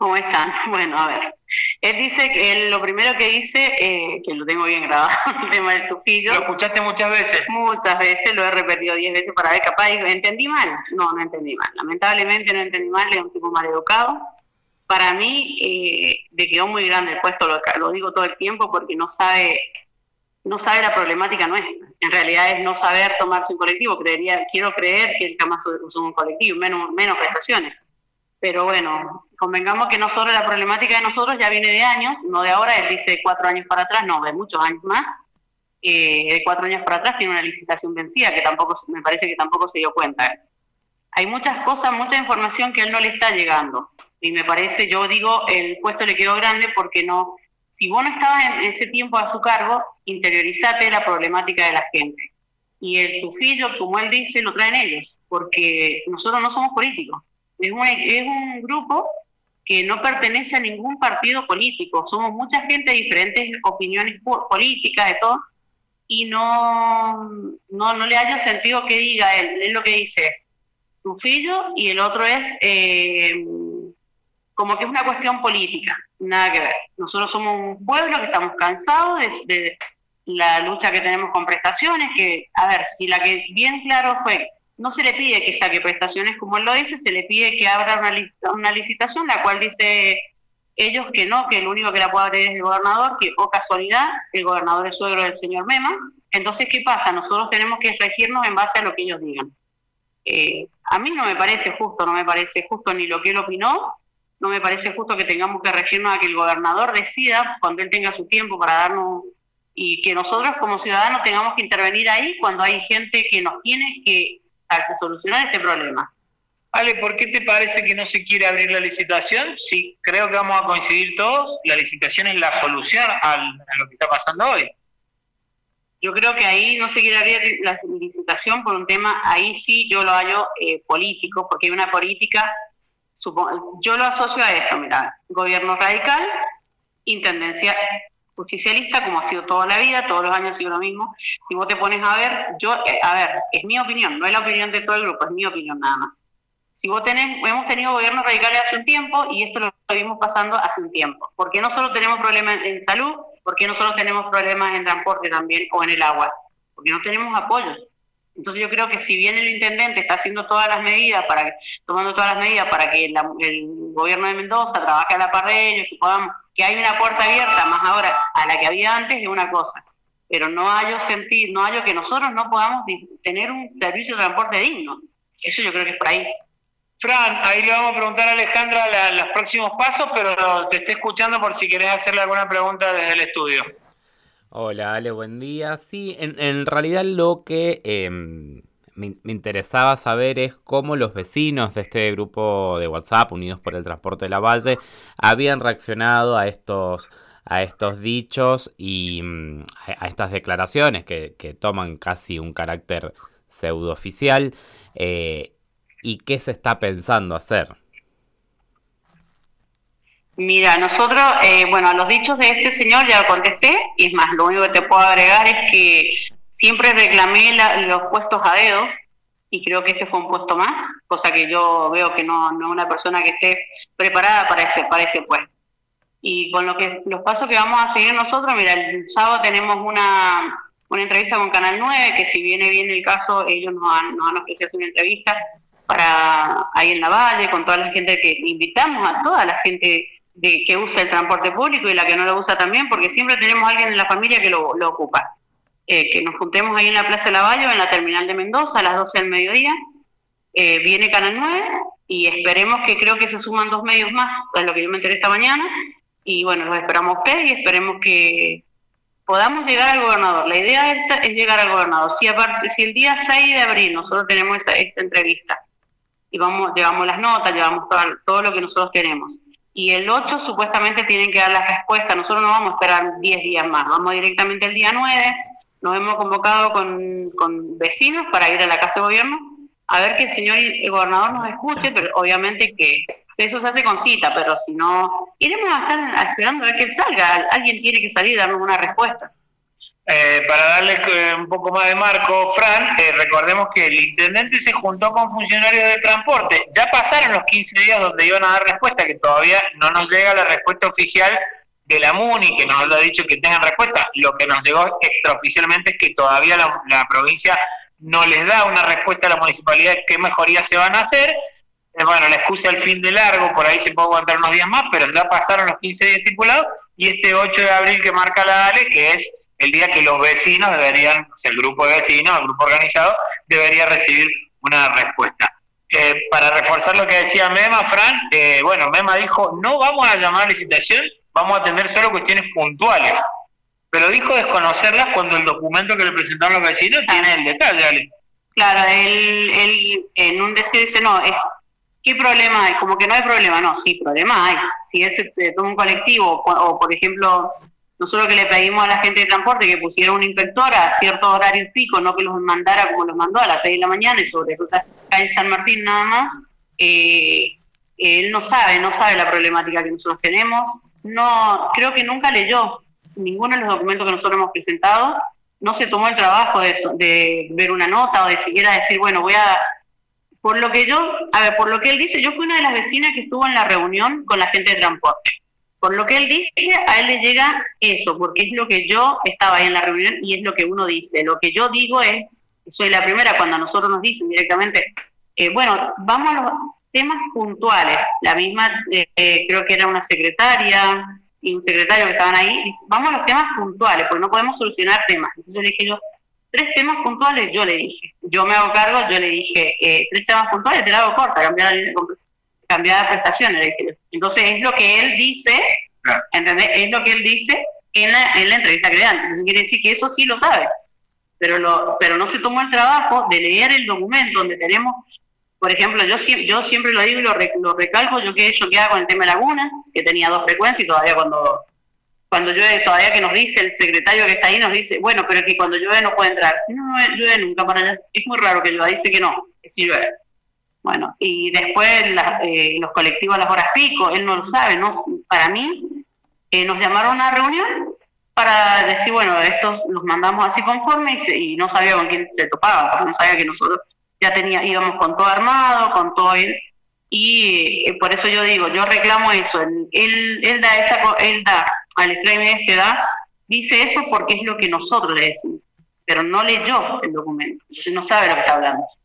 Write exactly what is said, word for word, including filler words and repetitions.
¿Cómo están? Bueno, a ver. Él dice que él, lo primero que dice, eh, que lo tengo bien grabado, el tema del tufillo. ¿Lo escuchaste muchas veces? Muchas veces, lo he repetido diez veces para ver, capaz, ¿entendí mal? No, no entendí mal. Lamentablemente no entendí mal, es un tipo mal educado. Para mí, eh, le quedó muy grande el puesto, lo, lo digo todo el tiempo, porque no sabe no sabe la problemática nuestra. En realidad es no saber tomarse un colectivo. Creería, quiero creer que él jamás usó un colectivo, menos, menos prestaciones. Pero bueno, convengamos que nosotros, la problemática de nosotros ya viene de años, no de ahora. Él dice cuatro años para atrás, no, de muchos años más. Eh, de cuatro años para atrás tiene una licitación vencida que tampoco, me parece que tampoco se dio cuenta. Hay muchas cosas, mucha información que a él no le está llegando. Y me parece, yo digo, el puesto le quedó grande porque no, si vos no estabas en ese tiempo a su cargo, interiorizate la problemática de la gente. Y el tufillo, como él dice, lo traen ellos, porque nosotros no somos políticos. Es un, es un grupo que no pertenece a ningún partido político. Somos mucha gente de diferentes opiniones políticas, de todo, y no, no, no le hallo sentido que diga él. Él lo que dice es tufillo y el otro es eh, como que es una cuestión política, nada que ver. Nosotros somos un pueblo que estamos cansados de, de la lucha que tenemos con prestaciones, que, a ver, si la que bien claro fue, no se le pide que saque prestaciones como él lo dice, se le pide que abra una, una licitación, la cual dice ellos que no, que el único que la puede abrir es el gobernador, que, o casualidad, el gobernador es suegro del señor Mema. Entonces, ¿qué pasa? Nosotros tenemos que regirnos en base a lo que ellos digan. Eh, a mí no me parece justo, no me parece justo ni lo que él opinó, no me parece justo que tengamos que regirnos a que el gobernador decida cuando él tenga su tiempo para darnos, y que nosotros como ciudadanos tengamos que intervenir ahí cuando hay gente que nos tiene que, que solucionar este problema. Ale, ¿por qué te parece que no se quiere abrir la licitación? Sí, creo que vamos a coincidir todos, la licitación es la solución al, a lo que está pasando hoy. Yo creo que ahí no se quiere abrir la licitación por un tema, ahí sí yo lo hallo eh, político, porque hay una política, supongo, yo lo asocio a esto, mira, gobierno radical, intendencia justicialista, como ha sido toda la vida, todos los años ha sido lo mismo. Si vos te pones a ver, yo, eh, a ver, es mi opinión, no es la opinión de todo el grupo, es mi opinión nada más. Si vos tenés, hemos tenido gobiernos radicales hace un tiempo y esto lo vimos pasando hace un tiempo. Porque no solo tenemos problemas en salud, porque no solo tenemos problemas en transporte también o en el agua, porque no tenemos apoyos. Entonces yo creo que si bien el intendente está haciendo todas las medidas, para tomando todas las medidas para que la, el gobierno de Mendoza trabaje a la par de ellos, que podamos, que hay una puerta abierta más ahora a la que había antes, es una cosa. Pero no hallo sentir, no hallo que nosotros no podamos tener un servicio de transporte digno. Eso yo creo que es por ahí. Fran, ahí le vamos a preguntar a Alejandra la, los próximos pasos, pero te estoy escuchando por si querés hacerle alguna pregunta desde el estudio. Hola, Ale, buen día. Sí, en, en realidad lo que eh, me, me interesaba saber es cómo los vecinos de este grupo de WhatsApp, Unidos por el Transporte de la Valle, habían reaccionado a estos, a estos dichos y mm, a, a estas declaraciones que, que toman casi un carácter pseudooficial. Eh, ¿Y qué se está pensando hacer? Mira, nosotros, eh, bueno, a los dichos de este señor ya contesté, y es más, lo único que te puedo agregar es que siempre reclamé la, los puestos a dedo, y creo que este fue un puesto más, cosa que yo veo que no, no es una persona que esté preparada para ese, para ese puesto. Y con lo que los pasos que vamos a seguir nosotros, mira, el sábado tenemos una, una entrevista con Canal nueve, que si viene bien el caso, ellos nos han, nos han ofrecido una entrevista para ahí en la Valle, con toda la gente que invitamos, a toda la gente de que usa el transporte público y la que no lo usa también, porque siempre tenemos a alguien en la familia que lo, lo ocupa. Eh, que nos juntemos ahí en la Plaza de Lavalle, en la terminal de Mendoza, a las doce del mediodía. Eh, viene Canal nueve y esperemos que, creo que se suman dos medios más, es lo que yo me enteré esta mañana, y bueno, los esperamos a ustedes y esperemos que podamos llegar al gobernador. La idea esta es llegar al gobernador. Si, aparte, si el día seis de abril nosotros tenemos esa, esa entrevista, y vamos, llevamos las notas, llevamos todo, todo lo que nosotros tenemos. Y el ocho supuestamente tienen que dar las respuestas. Nosotros no vamos a esperar diez días más, vamos directamente el día nueve. Nos hemos convocado con, con vecinos para ir a la Casa de Gobierno, a ver que el señor el gobernador nos escuche, pero obviamente que eso se hace con cita, pero si no, iremos a estar esperando a ver que él salga. Alguien tiene que salir y darnos una respuesta. Eh, para darle eh, un poco más de marco, Fran, eh, recordemos que el intendente se juntó con funcionarios de transporte. Ya pasaron los quince días donde iban a dar respuesta, que todavía no nos llega la respuesta oficial de la MUNI, que nos ha dicho que tengan respuesta. Lo que nos llegó extraoficialmente es que todavía la, la provincia no les da una respuesta a la municipalidad de qué mejorías se van a hacer. Eh, bueno, la excusa del fin de largo, por ahí se puede aguantar unos días más, pero ya pasaron los quince días estipulados, y este ocho de abril que marca la ALE, que es el día que los vecinos deberían, o sea, el grupo de vecinos, el grupo organizado, debería recibir una respuesta. Eh, para reforzar lo que decía Mema, Fran, eh, bueno, Mema dijo, no vamos a llamar a licitación, vamos a atender solo cuestiones puntuales, pero dijo desconocerlas cuando el documento que le presentaron los vecinos tiene el detalle, Ale. Claro, él, él en un decir dice, no, es, ¿qué problema hay? Como que no hay problema, no, sí, problema hay. Si es eh, todo un colectivo, o, o por ejemplo, nosotros que le pedimos a la gente de transporte que pusiera un inspector a ciertos horarios picos, no que los mandara como los mandó a las seis de la mañana y sobre ruta calle San Martín nada más, eh, él no sabe, no sabe la problemática que nosotros tenemos, no, creo que nunca leyó ninguno de los documentos que nosotros hemos presentado, no se tomó el trabajo de, de ver una nota o de siquiera decir, bueno, voy a... Por lo que yo, a ver, por lo que él dice, yo fui una de las vecinas que estuvo en la reunión con la gente de transporte. Por lo que él dice, a él le llega eso, porque es lo que yo estaba ahí en la reunión y es lo que uno dice. Lo que yo digo es, soy la primera cuando a nosotros nos dicen directamente, eh, bueno, vamos a los temas puntuales. La misma, eh, eh, creo que era una secretaria y un secretario que estaban ahí, dice, vamos a los temas puntuales, porque no podemos solucionar temas. Entonces le dije yo, tres temas puntuales, yo le dije, yo me hago cargo, yo le dije, eh, tres temas puntuales, te la hago corta, cambiar la cambiar de prestaciones, le dije. Entonces es lo que él dice, claro. ¿Entendés? Es lo que él dice en la, en la entrevista que le dan. Entonces quiere decir que eso sí lo sabe, pero lo, pero no se tomó el trabajo de leer el documento donde tenemos, por ejemplo, yo, yo siempre lo digo y lo, lo recalco, yo quedé choqueada con el tema de Laguna, que tenía dos frecuencias y todavía cuando cuando llueve, todavía que nos dice el secretario que está ahí, nos dice, bueno, pero es que cuando llueve no puede entrar. No, no llueve nunca para allá. Es muy raro que llueva, dice que no, que sí llueve. Bueno, y después la, eh, los colectivos a las horas pico, él no lo sabe, ¿no? Para mí, eh, nos llamaron a una reunión para decir, bueno, estos los mandamos así conforme y, se, y no sabía con quién se topaban, porque no sabía que nosotros ya tenía, íbamos con todo armado, con todo él, y eh, por eso yo digo, yo reclamo eso, él, él, él da esa, él da al extremo este da, dice eso porque es lo que nosotros le decimos, pero no leyó el documento, entonces no sabe lo que está hablando.